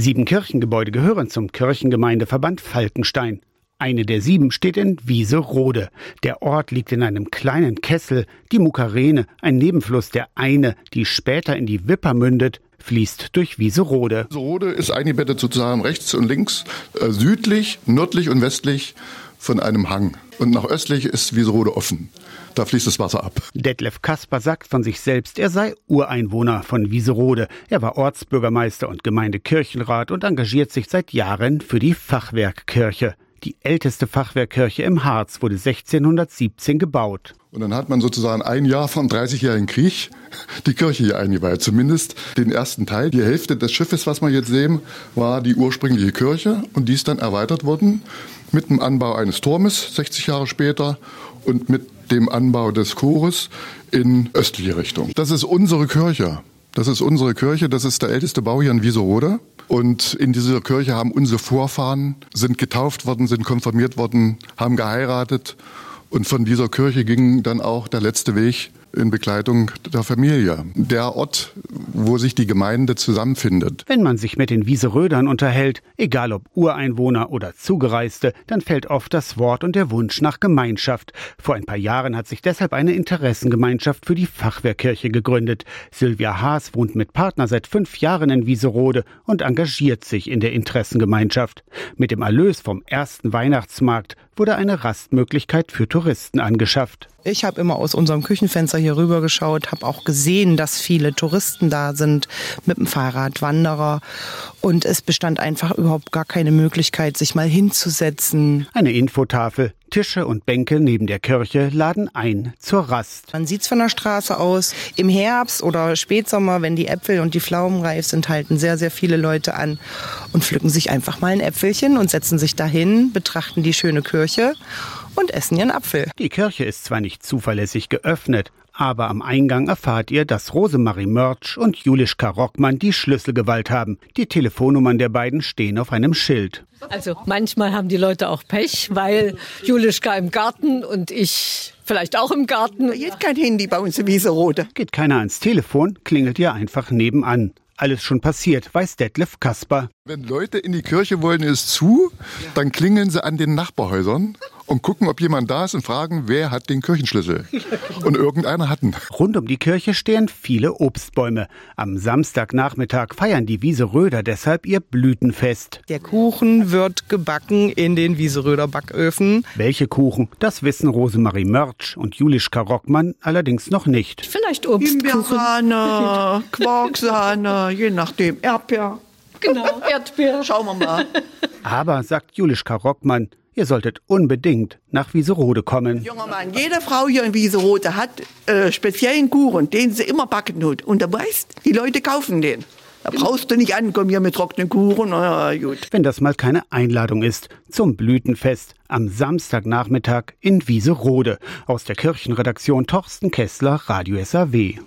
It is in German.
7 Kirchengebäude gehören zum Kirchengemeindeverband Falkenstein. Eine der 7 steht in Wieserode. Der Ort liegt in einem kleinen Kessel. Die Mukarene, ein Nebenfluss der Eine, die später in die Wipper mündet, fließt durch Wieserode. Wieserode ist eingebettet sozusagen rechts und links, südlich, nördlich und westlich von einem Hang. Und nach östlich ist Wieserode offen. Da fließt das Wasser ab. Detlef Kasper sagt von sich selbst, er sei Ureinwohner von Wieserode. Er war Ortsbürgermeister und Gemeindekirchenrat und engagiert sich seit Jahren für die Fachwerkkirche. Die älteste Fachwerkkirche im Harz wurde 1617 gebaut. Und dann hat man sozusagen ein Jahr vom 30-jährigen Krieg die Kirche hier eingeweiht. Zumindest den ersten Teil. Die Hälfte des Schiffes, was wir jetzt sehen, war die ursprüngliche Kirche. Und die ist dann erweitert worden mit dem Anbau eines Turmes 60 Jahre später und mit dem Anbau des Chores in östliche Richtung. Das ist unsere Kirche. Das ist unsere Kirche. Das ist der älteste Bau hier in Wieserode. Und in dieser Kirche haben unsere Vorfahren, sind getauft worden, sind konfirmiert worden, haben geheiratet. Und von dieser Kirche ging dann auch der letzte Weg in Begleitung der Familie. Der Ort, wo sich die Gemeinde zusammenfindet. Wenn man sich mit den Wieserödern unterhält, egal ob Ureinwohner oder Zugereiste, dann fällt oft das Wort und der Wunsch nach Gemeinschaft. Vor ein paar Jahren hat sich deshalb eine Interessengemeinschaft für die Fachwerkkirche gegründet. Sylvia Haas wohnt mit Partner seit 5 Jahren in Wieserode und engagiert sich in der Interessengemeinschaft. Mit dem Erlös vom ersten Weihnachtsmarkt wurde eine Rastmöglichkeit für Touristen angeschafft. Ich habe immer aus unserem Küchenfenster hier rüber geschaut, habe auch gesehen, dass viele Touristen da sind mit dem Fahrrad, Wanderer. Und es bestand einfach überhaupt gar keine Möglichkeit, sich mal hinzusetzen. Eine Infotafel, Tische und Bänke neben der Kirche laden ein zur Rast. Man sieht's von der Straße aus. Im Herbst oder Spätsommer, wenn die Äpfel und die Pflaumen reif sind, halten sehr, sehr viele Leute an und pflücken sich einfach mal ein Äpfelchen und setzen sich dahin, betrachten die schöne Kirche und essen ihren Apfel. Die Kirche ist zwar nicht zuverlässig geöffnet, aber am Eingang erfahrt ihr, dass Rosemarie Mörtsch und Julischka Rockmann die Schlüsselgewalt haben. Die Telefonnummern der beiden stehen auf einem Schild. Also manchmal haben die Leute auch Pech, weil Julischka im Garten und ich vielleicht auch im Garten. Da geht kein Handy bei uns in Wieserode. Geht keiner ans Telefon, klingelt ihr einfach nebenan. Alles schon passiert, weiß Detlef Kasper. Wenn Leute in die Kirche wollen, ist zu, dann klingeln sie an den Nachbarhäusern und gucken, ob jemand da ist und fragen, wer hat den Kirchenschlüssel. Und irgendeiner hat ihn. Rund um die Kirche stehen viele Obstbäume. Am Samstagnachmittag feiern die Wieseröder deshalb ihr Blütenfest. Der Kuchen wird gebacken in den Wieseröder Backöfen. Welche Kuchen? Das wissen Rosemarie Mörtsch und Julischka Rockmann allerdings noch nicht. Vielleicht Obstkuchen. Himbeersahne, Quarksahne, je nachdem, Erdbeer. Genau, Erdbeer. Schauen wir mal. Aber, sagt Julischka Rockmann, ihr solltet unbedingt nach Wieserode kommen. Junger Mann, jede Frau hier in Wieserode hat speziellen Kuchen, den sie immer backen tut. Und du weißt, die Leute kaufen den. Da brauchst du nicht ankommen hier mit trockenen Kuchen. Gut. Wenn das mal keine Einladung ist zum Blütenfest am Samstagnachmittag in Wieserode. Aus der Kirchenredaktion Torsten Kessler, Radio SAW.